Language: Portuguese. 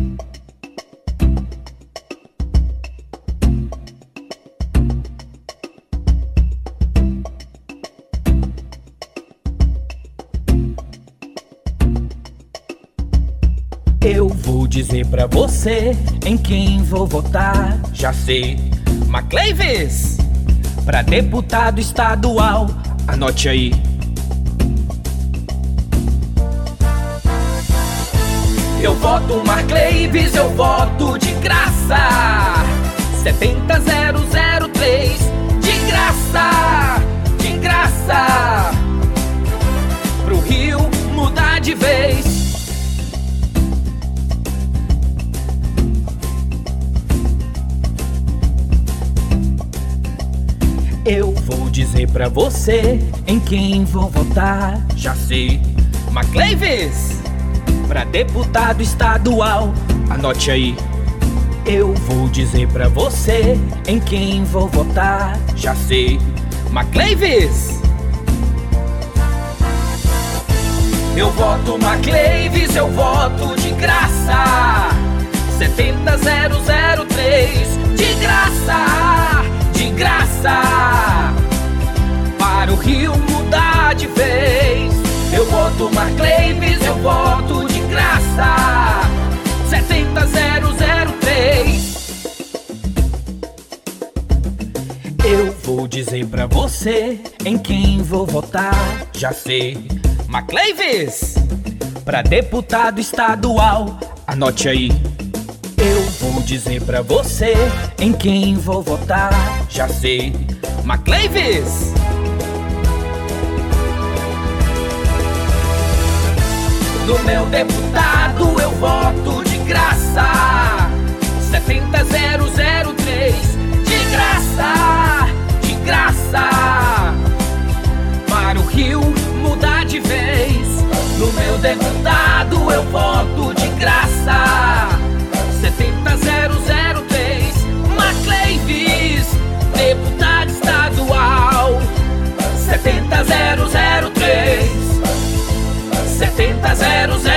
Eu vou dizer pra você em quem vou votar. Já sei, Macleives, pra deputado estadual. Anote aí. Eu voto Macleives, eu voto de graça. 70003, de graça, de graça. Pro Rio mudar de vez. Eu vou dizer pra você em quem vou votar. Já sei, Macleives, pra deputado estadual. Anote aí. Eu vou dizer pra você em quem vou votar. Já sei, Macleives. Eu voto Macleives, eu voto de graça. 70003, de graça, de graça. Para o Rio mudar de vez. Eu voto Macleives, eu voto de graça. 70003. Eu vou dizer pra você em quem vou votar. Já sei, Macleives, pra deputado estadual. Anote aí. Eu vou dizer pra você em quem vou votar. Já sei, Macleives. No meu deputado eu voto de graça. 70003, de graça, de graça. Para o Rio mudar de vez. No meu deputado eu voto de graça. 70003, Macleives, deputado estadual. 70003, 70003.